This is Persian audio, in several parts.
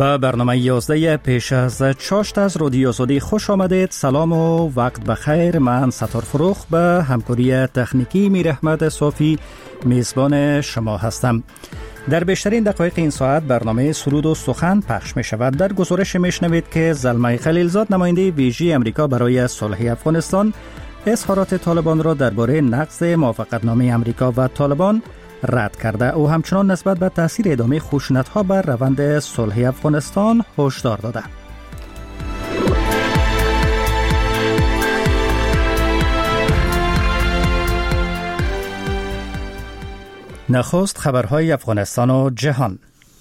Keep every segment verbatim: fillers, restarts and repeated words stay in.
به برنامه یازده پیش از چاشت از رادیو آزادی خوش آمدید. سلام و وقت بخیر. من ستار فروخ به همکاری تکنیکی میر احمد صافی میزبان شما هستم. در بیشترین دقایق این ساعت برنامه سرود و سخن پخش می شود. در گزارش می شنوید که زلمه خلیلزاد نماینده ویژه امریکا برای صلح افغانستان اظهارات طالبان را درباره نقض موافقتنامه امریکا و طالبان رد کرده. او همچنان نسبت به تاثیر ادامه خشونت‌ها بر روند صلح افغانستان هشدار داده. نخست خبرهای افغانستان و جهان.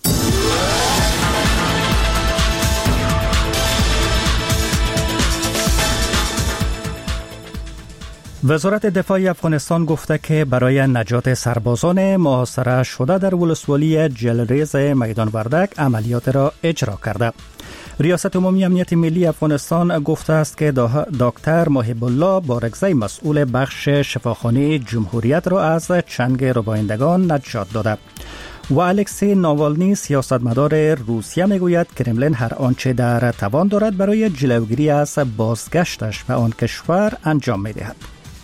وزارت دفاع افغانستان گفته که برای نجات سربازان محاصره شده در ولسوالی جلریز میدان وردک عملیات را اجرا کرده. ریاست عمومی امنیت ملی افغانستان گفته است که دکتر محب الله بارگزی مسئول بخش شفاخانه جمهوریت را از چنگ ربایندگان نجات داده. و الکسی ناوالنی سیاستمدار روسیه میگوید کرملین هر آنچه در توان دارد برای جلوگیری از بازگشتش به آن کشور انجام میدهد.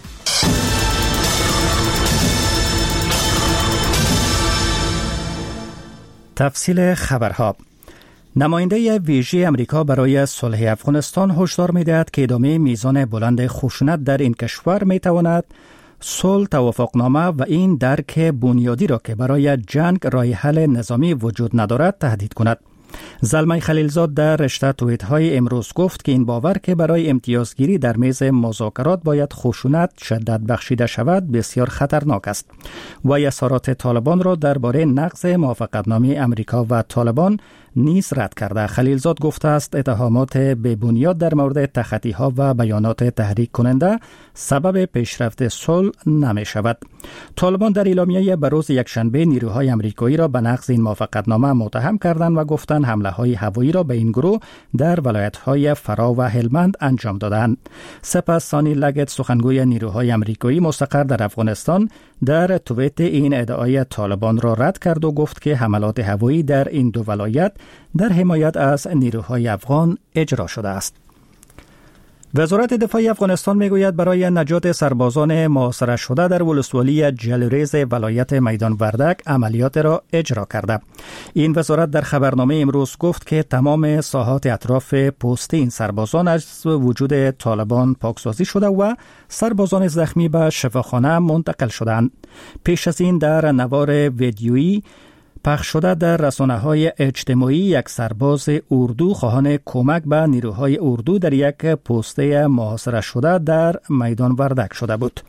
تفصیل خبرها. نماینده ویژه امریکا برای صلح افغانستان هشدار می‌دهد که ادامه میزان بلند خشونت در این کشور می‌تواند صلح، توافقنامه و این درک بنیادی را که برای جنگ راه حل نظامی وجود ندارد تهدید کند. زلمه خلیلزاد در رشته توییت‌های امروز گفت که این باور که برای امتیازگیری در میز مذاکرات باید خشونت شدت بخشیده شود بسیار خطرناک است. و اظهارات طالبان را درباره نقض موافقتنامه امریکا و طالبان نیز رد کرده. خلیلزاد گفته است اتهامات بی بنیاد در مورد تخطی‌ها و بیانات تحریک کننده سبب پیشرفت صلح نمی شود. طالبان در اعلامیه به روز یکشنبه نیروهای امریکایی را به نقض این موافقتنامه متهم کردند و گفتند حمله‌های هوایی را به این گروه در ولایت‌های فرا و هلمند انجام دادند. سپس سانی لگت سخنگوی نیروهای امریکایی مستقر در افغانستان در توییت این ادعای طالبان را رد کرد و گفت که حملات هوایی در این دو ولایت در حمایت از نیروهای افغان اجرا شده است. وزارت دفاع افغانستان میگوید برای نجات سربازان محاصره شده در ولسوالی جلریز ولایت میدان وردک عملیات را اجرا کرده. این وزارت در خبرنامه امروز گفت که تمام ساحات اطراف پست این سربازان از وجود طالبان پاکسازی شده و سربازان زخمی به شفاخانه منتقل شدند. پیش از این در نوار ویدیویی پخش شده در رسانه‌های اجتماعی یک سرباز اردو خواهان کمک به نیروهای اردو در یک پسته محاصره شده در میدان وردک شده بود.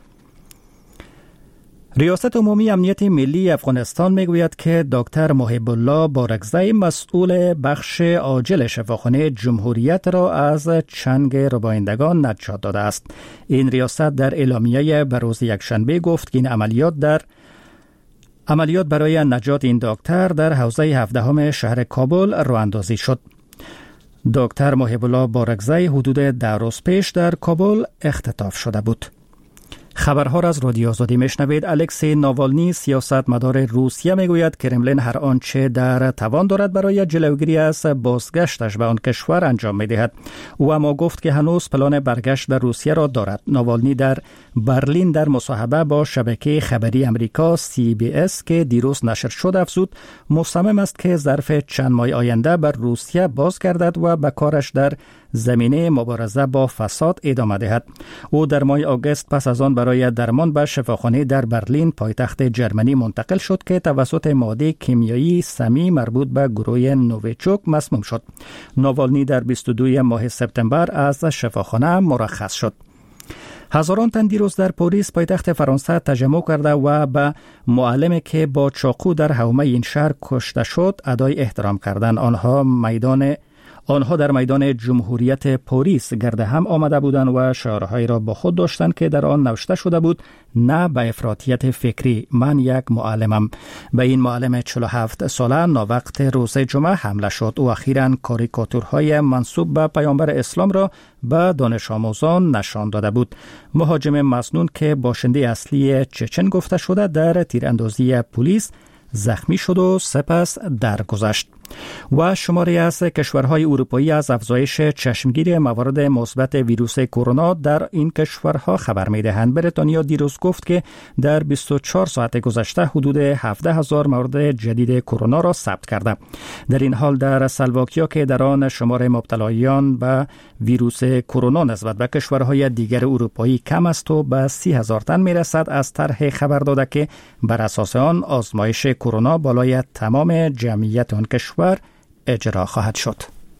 ریاست عمومی امنیت ملی افغانستان میگوید که دکتر محب الله بارگزی مسئول بخش عاجل شفاخانه جمهوریت را از چنگ ربایندگان نجات داده است. این ریاست در اعلامیه به روز یکشنبه گفت که این عملیات در عملیات برای نجات این دکتر در حوزه هفدهم شهر کابل راه اندازی شد. دکتر محب الله بارگزی حدود ده روز پیش در کابل اختطاف شده بود. خبرها را از رادیو آزادی میشنوید. الکسی ناوالنی سیاستمدار روسیه میگوید کرملین هر آنچه در توان دارد برای جلوگیری از بازگشتش به آن کشور انجام میدهد. او اما گفت که هنوز پلان برگشت به روسیه را دارد. ناوالنی در برلین در مصاحبه با شبکه خبری امریکا سی بی اس که دیروز نشر شد افزود مصمم است که ظرف چند ماه آینده بر روسیه بازگردد و به کارش در زمینه مبارزه با فساد ادامه دهد. او در ماه آگوست پس از آن برای درمان به شفاخانه در برلین پایتخت جرمنی منتقل شد که توسط ماده کیمیایی سمی مربوط به گروه نوویچوک مسموم شد. ناوالنی در بیست و دو ماه سپتامبر از شفاخانه مرخص شد. هزاران تن دیروز در پاریس پایتخت فرانسه تجمع کرده و به معلمی که با چاقو در حومه این شهر کشته شد ادای احترام کردند. آنها میدان آنها در میدان جمهوریت پاریس گرد هم آمده بودند و شعارهایی را با خود داشتند که در آن نوشته شده بود نه به افراطیت فکری، من یک معلمم. به این معلم چهل و هفت ساله ناوقت روز جمعه حمله شد و اخیراً کاریکاتورهای منسوب به پیامبر اسلام را به دانش آموزان نشان داده بود. مهاجم مسنون که باشنده اصلی چچن گفته شده در تیراندازی پلیس زخمی شد و سپس درگذشت. و شماری از کشورهای اروپایی از افزایش چشمگیری موارد مثبت ویروس کرونا در این کشورها خبر می‌دهند. بریتانیا دیروز گفت که در بیست و چهار ساعت گذشته حدود هفده هزار مورد جدید کرونا را ثبت کرده. در این حال در اسلواکیا که در آن شمار مبتلایان به ویروس کرونا نسبت به کشورهای دیگر اروپایی کم است و به سی هزار تن میرسد، از طرح خبر داده که بر اساس آن آزمایش کرونا بالای تمام جمعیت آن کشور اجرا خواهد شد.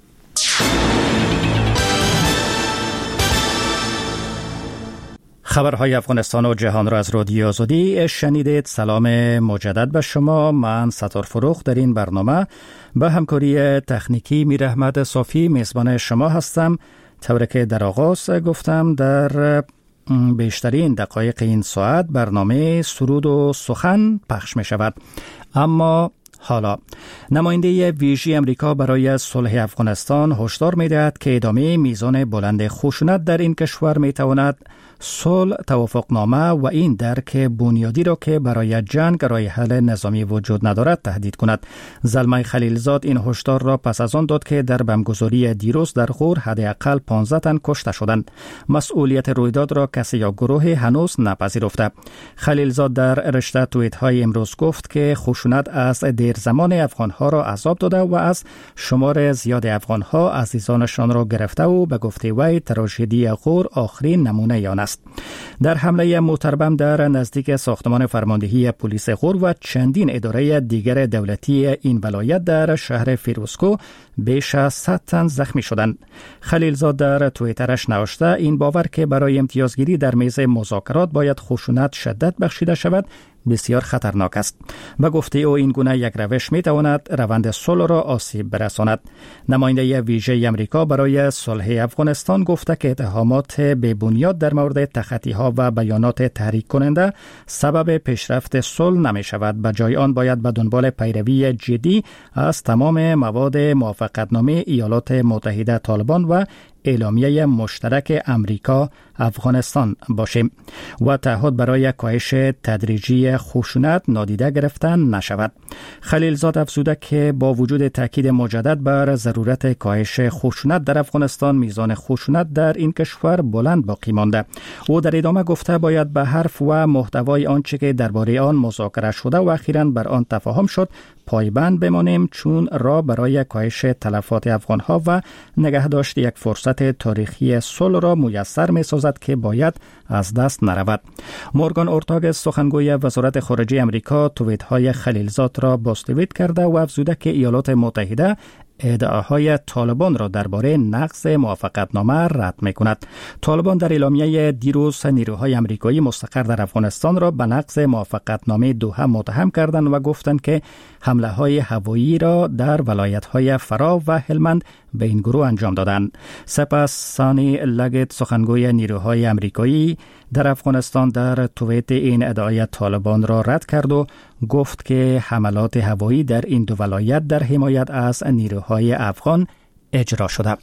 خبرهای افغانستان و جهان را از رادیو آزادی شنیدید. سلام مجدد به شما. من ستار فروخ در این برنامه به همکاری تکنیکی میر احمد صافی میزبان شما هستم. طوری که در آغاز گفتم، در بیشترین دقایق این ساعت برنامه سرود و سخن پخش می شود. اما حالا نماینده ویژه امریکا برای صلح افغانستان هشدار می دهد که ادامه میزان بلند خشونت در این کشور می تواند صلح، توافقنامه و این درک بنیادی را که برای جنگ راه حل نظامی وجود ندارد تهدید کند. زلمه خلیلزاد این هشدار را پس از آن داد که در بمبگذاری دیروز در غور حداقل پانزده تن کشته شدند. مسئولیت رویداد را کسی یا گروه هنوز نپذیرفته. خلیلزاد در رشته توییت های امروز گفت که خشونت از دیر زمان افغانها را عذاب داده و از شمار زیاد افغانها عزیزانشان را گرفته و به گفته وی تراژدی غور آخرین نمونه آن است. در حمله موتربم در نزدیک ساختمان فرماندهی پلیس غور و چندین اداره دیگر دولتی این ولایت در شهر فیروزکو بیش از صد تن زخمی شدند. خلیلزاد در توییترش نوشته این باور که برای امتیازگیری در میز مذاکرات باید خشونت شدت بخشیده شود بسیار خطرناک است. به گفته او این گونه یک روش می تواند روند صلح را آسیب برساند. نماینده ویژه امریکا برای صلح افغانستان گفته که اتهامات بی بنیاد در مورد تخطی ها و بیانات تحریک کننده سبب پیشرفت صلح نمی شود. به جای آن باید به دنبال پیروی جدی از تمام مواد موافقتنامه ایالات متحده طالبان و اعلامیه مشترک امریکا افغانستان باشیم و تعهد برای کاهش تدریجی خشونت نادیده گرفتن نشود. خلیلزاد افزوده که با وجود تاکید مجدد بر ضرورت کاهش خشونت در افغانستان، میزان خشونت در این کشور بلند باقی مانده. او در ادامه گفته باید به حرف و محتوای آنچه که درباره آن مذاکره شده و اخیراً بر آن تفاهم شد پایبند بمانیم، چون راه برای کاهش تلفات افغانها و نگهداشت یک فرصت تاریخی صلح را میسر می‌سازد که باید از دست نرود. مورگان اورتاگس سخنگوی وزارت خارجه امریکا توییت‌های خلیلزاد را باستویت کرده و افزوده که ایالات متحده ادعاهای طالبان را درباره نقض موافقتنامه رد می‌کند. طالبان در اعلامیه دیروز نیروهای آمریکایی مستقر در افغانستان را به نقض موافقتنامه دوحه متهم کردند و گفتند که حمله‌های هوایی را در ولایت‌های فرا و هلمند به این گروه انجام دادند. سپس سانی لگت سخنگوی نیروهای آمریکایی در افغانستان در توییت این ادعای طالبان را رد کرد و گفت که حملات هوایی در این دو ولایت در حمایت از نیروهای افغان اجرا شده.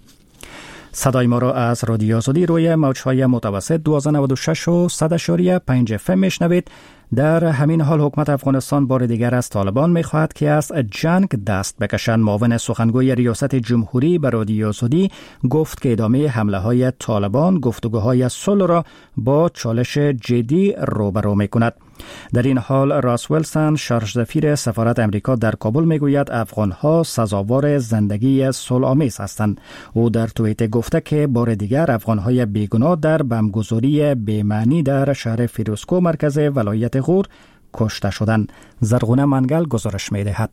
صدای ما را از رادیو آزادی روی موج‌های متوسط دویست و نود و شش و صد اشاریه پنج اف ام میشنوید. در همین حال حکومت افغانستان بار دیگر از طالبان می‌خواهد که از جنگ دست بکشند. معاون سخنگوی ریاست جمهوری به رادیو آزادی گفت که ادامه حمله‌های طالبان گفتگوهای صلح را با چالش جدی روبرو می‌کند. در این حال راس ویلسون شارژ سفیر سفارت امریکا در کابل میگوید افغانها سزاوار زندگی صلح‌آمیز هستند. او در توییت گفته که بار دیگر افغانهای بیگناه در بمبگذاری بی‌معنی در شهر فیروزکو مرکز ولایت غور کشته شدند. زرغونه منگل گزارش می‌دهد.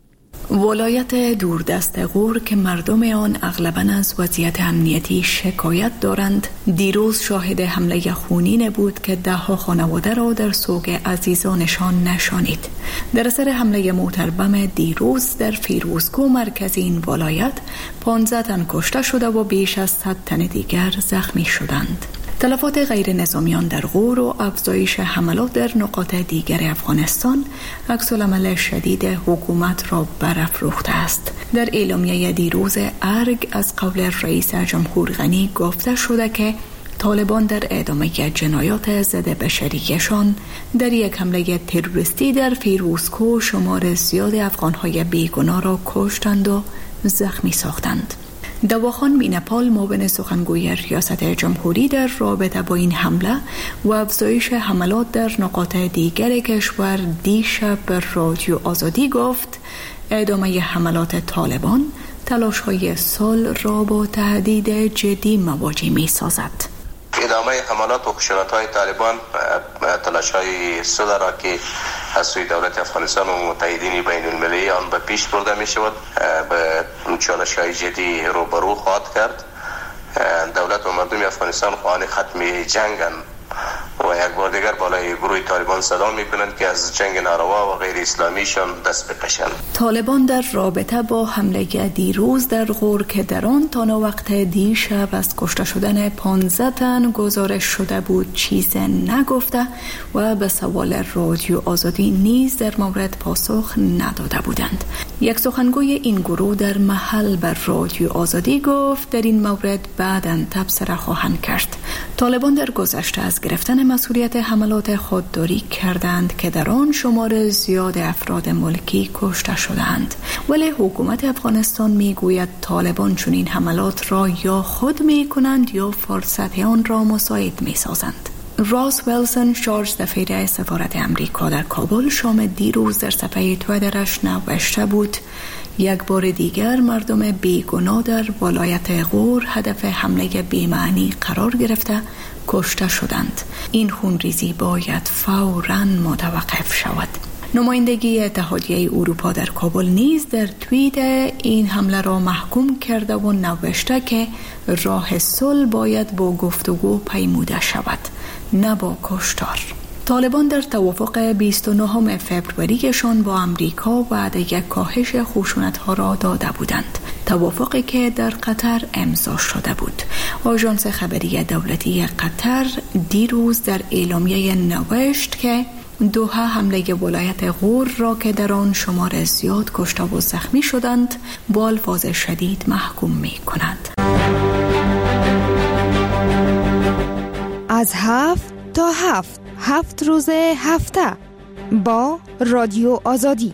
ولایت دوردست غور که مردم آن اغلباً از وضعیت امنیتی شکایت دارند، دیروز شاهد حمله خونین بود که ده ها خانواده را در سوگ عزیزانشان نشانید. در اثر حمله موتربم دیروز در فیروزکو مرکز این ولایت پانزده تن کشته شده و بیش از صد تن دیگر زخمی شدند. تلفات غیر نظامیان در غور و افزایش حملات در نقاط دیگر افغانستان عکس‌العمل شدید حکومت را برافروخته است. در اعلامیه دیروز ارگ از قول رئیس جمهور غنی گفته شده که طالبان در ادامه جنایات ضد بشریتشان در یک حمله تروریستی در فیروزکوه شمار زیاد افغان‌های بیگناه را کشتند و زخمی ساختند. دواخان مینپال معاون سخنگوی ریاست جمهوری در رابطه با این حمله و افزایش حملات در نقاط دیگر کشور دیشب به رادیو آزادی گفت ادامه حملات طالبان تلاش‌های صلح را با تهدید جدی مواجه می‌سازد. ادامه حملات و خشونت‌های طالبان تلاش‌های صلح را که از سوی دولت افغانستان و متحدین بین المللی آن به پیش برده می شود به چالش‌های جدی روبرو خواهد کرد. دولت و مردم افغانستان خواهان ختم جنگند و یک بار دیگر بالای گروه طالبان صدا می کنند که از جنگ ناروا و غیر اسلامیشان دست بکشند. طالبان در رابطه با حمله دیروز در غور که در آن تا وقت دیشب از کشته شدن پانزده تن گزارش شده بود چیز نگفته و به سوال رادیو آزادی نیز در مورد پاسخ نداده بودند. یک سخنگوی این گروه در محل بر رادیو آزادی گفت در این مورد بعداً تبصره خواهند کرد. طالبان در گذشته از گرفتن مسئولیت حملات خودداری کردند که در آن شمار زیاد افراد ملکی کشته شدند، ولی حکومت افغانستان میگوید طالبان چون این حملات را یا خود میکنند یا فرصت آن را مساعد میسازند. راس ویلسون شارژ دفیره سفارت امریکا در کابل شام دیروز در صفحه تویترش نوشته بود یک بار دیگر مردم بیگناه در ولایت غور هدف حمله بی‌معنی قرار گرفته کشته شدند. این خونریزی باید فوراً متوقف شود. نمایندگی اتحادیه اروپا در کابل نیز در توییت این حمله را محکوم کرده و نوشته که راه صلح باید با گفتگو پیموده شود، نه با کشتار. طالبان در توافق بیست و نهم فوریه‌شان با امریکا وعده یک کاهش خشونت‌ها را داده بودند، توافقی که در قطر امضا شده بود. آژانس خبری دولتی قطر دیروز در اعلامیه نوشت که دوحه حمله ولایت غور را که در آن شمار زیاد کشته و زخمی شدند با الفاظ شدید محکوم می کند. از هفت تا هفت هفت روز هفته با رادیو آزادی.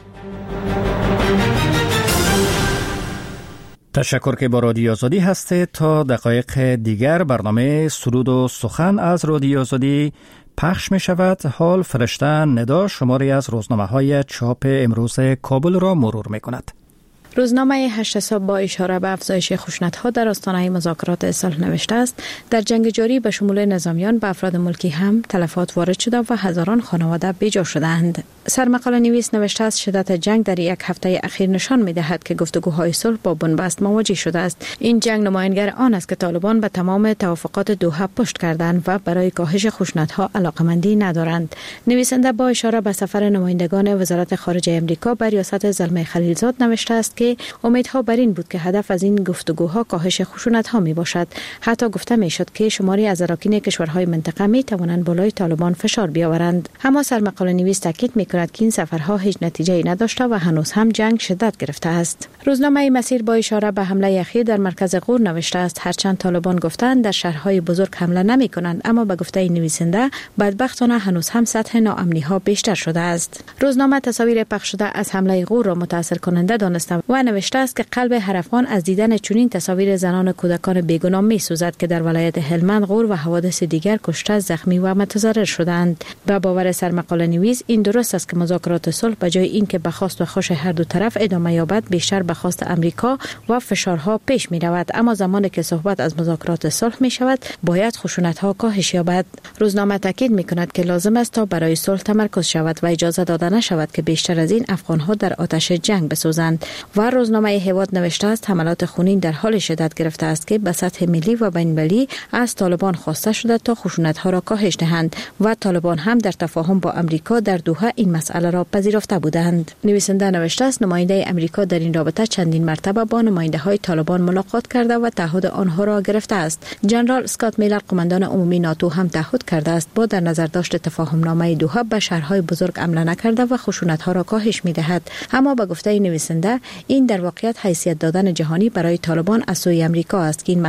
تشکر که با رادیو آزادی هستید. تا دقایق دیگر برنامه سرود و سخن از رادیو آزادی پخش می شود. حال فرشته ندا شماری از روزنامه های چاپ امروز کابل را مرور می کند. روزنامه هشت صبح با اشاره به افزایش خشونت‌ها در آستانه مذاکرات صلح نوشته است در جنگ جاری به شمول نظامیان به افراد ملکی هم تلفات وارد شده و هزاران خانواده بیجا شدند. سرمقاله نویس نوشته است شدت جنگ در یک هفته اخیر نشان می‌دهد که گفتگوهای صلح با بنبست مواجه شده است. این جنگ نمایانگر آن است که طالبان به تمام توافقات دوحه پشت کردند و برای کاهش خشونت‌ها علاقمندی ندارند. نویسنده با اشاره به سفر نمایندگان وزارت خارجه آمریکا به ریاست زلمه خلیلزاد نوشته است که امیدها بر این بود که هدف از این گفتگوها کاهش خشونت‌ها می باشد. حتی گفته می شد که شماری از اراکین کشورهای منطقه می توانند بالای طالبان فشار بیاورند. اما سرمقاله نویس تاکید می کند که این سفرها هیچ نتیجه‌ای نداشته و هنوز هم جنگ شدت گرفته است. روزنامه مسیر با اشاره به حمله اخیر در مرکز غور نوشته است هرچند طالبان گفتند در شهرهای بزرگ حمله نمی کنند، اما به گفته نویسنده بدبختانه هنوز هم سطح ناامنی‌ها بیشتر شده است. روزنامه تصاویر پخش شده از حمله غور را متاثر کننده دانسته و نوشته است که قلب هر افغان از دیدن چنین تصاویر زنان و کودکان بیگناه می‌سوزد که در ولایت هلمند، غور و حوادث دیگر کشته، زخمی و متضرر شدند. به باور سرمقاله نویس این درست است که مذاکرات صلح به جای اینکه به خواست و خوش هر دو طرف ادامه یابد بیشتر به خواست امریکا و فشارها پیش می‌رود، اما زمانی که صحبت از مذاکرات صلح می‌شود باید خشونت‌ها کاهش یابد. روزنامه تاکید می‌کند که لازم است تا برای صلح تمرکز شود و اجازه داده نشود که بیشتر از این افغان‌ها در آتش جنگ بسوزند. و روزنامه هواد نوشته است حملات خونین در حال شدت گرفته است که به سطح ملی و بین‌المللی از طالبان خواسته شده تا خشونت‌ها را کاهش دهند و طالبان هم در تفاهم با امریکا در دوحه این مسئله را پذیرفته بودند. نویسنده نوشته است نماینده امریکا در این رابطه چندین مرتبه با نماینده‌های طالبان ملاقات کرده و تعهد آنها را گرفته است. جنرال اسکات میلر قماندان عمومی ناتو هم تعهد کرده است با در نظر داشت تفاهم‌نامه دوحه به شهرهای بزرگ حمله نکرده و خشونت‌ها را کاهش می‌دهد. اما به گفته نویسنده این در واقعیت حیثیت دادن جهانی برای طالبان از سوی امریکا است که این